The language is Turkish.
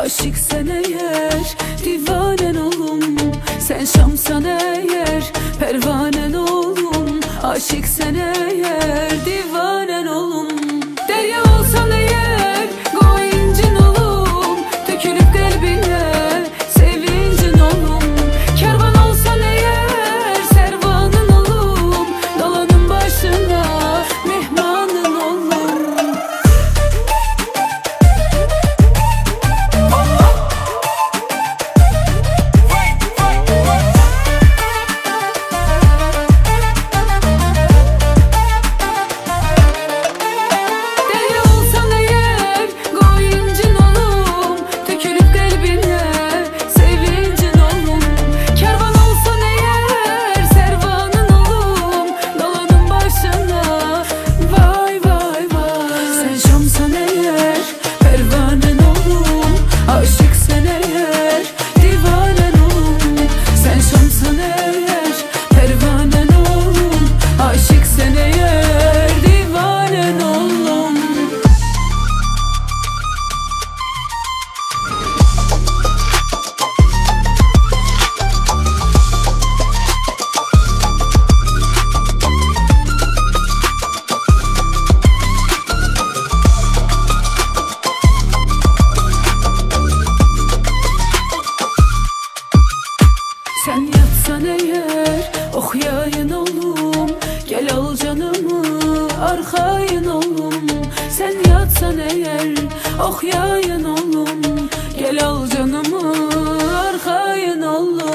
aşıksan eğer, divanen olum. Sen şamsan eğer, pervanen olum. Aşıksan eğer, divanen olum. Derya olsan eğer, goyincin olum. Dökülüp kalbine sevincin olum. Kervan olsan eğer, servanın olum. Dolanın başına mehmanın olum. Sen yatsan eğer, oxyayın olum. Gel al canımı, arxayın olum. Sen yatsan eğer, oxyayın olum. Gel al canımı, arxayın olum.